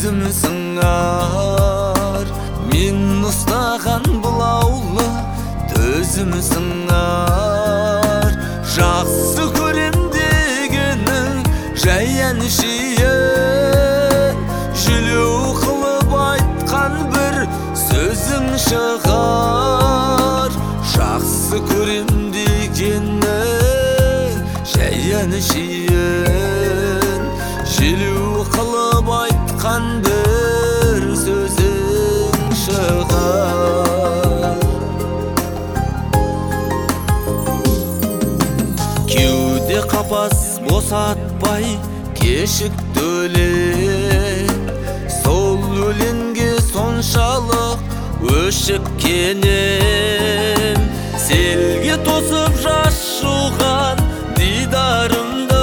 өзім сыңар, мен ұстаған бұлаулы төзім сыңар. Жақсы көрем дегенің жай әншейін, жүлеу қылып айтқан бір сөзің шығар. Жақсы көрем дегенің жай әншейін, жүлеу қылып айтқан бір сөзің шығар. Кеуде қапас босатпай кешікті өлең, сол өлеңге соншалық өшіккенем. Селге тосып жас жуған дидарымды,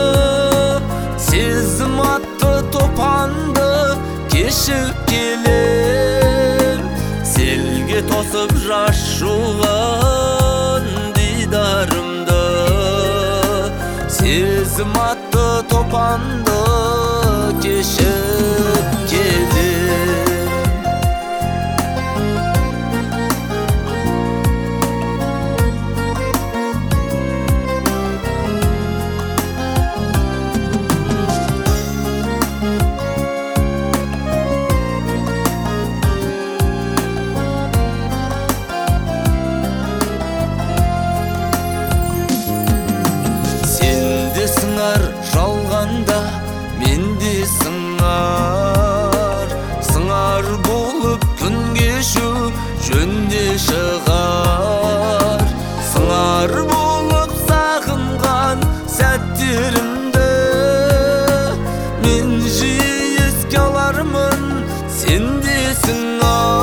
сезім атты топанды кешіп келем. Селге тосып жас жуған дидарымды, сезім атты топанды кешіп келем. Сыңар жалғанда менде сыңар, сыңар болып күн кешу жөнде шығар. Сыңар болып сағынған сәттерімді мен жиі еске алармын, сенде сыңар.